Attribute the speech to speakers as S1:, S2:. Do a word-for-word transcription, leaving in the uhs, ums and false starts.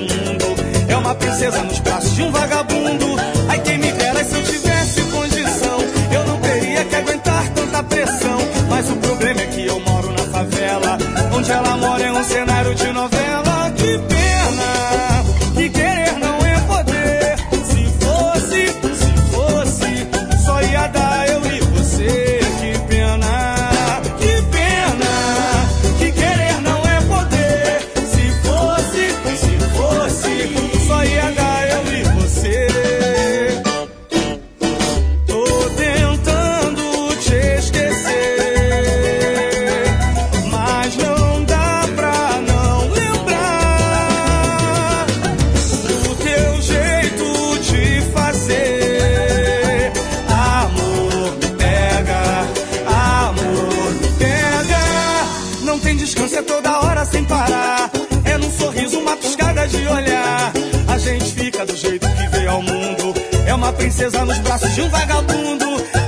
S1: ao mundo. É uma princesa nos braços de um vagabundo. Ai, quem me dera se eu tivesse condição, eu não teria que aguentar tanta pressão. Mas o problema é que eu moro na favela, onde ela mora é um cenário de novela. Que pena, que querer não é poder. Se fosse, se fosse, só ia dar eu e você. Que pena, que pena, que querer não é poder. Se fosse, se fosse, só ia dar eu e você. Tô tentando te esquecer, mas não dá pra não lembrar o teu jeito de fazer. Amor, me pega, amor, me pega. Não tem descanso, é toda hora sem parar. É num sorriso, uma piscada de olhar. A gente fica do jeito que veio ao mundo. É uma princesa nos braços de um vagabundo.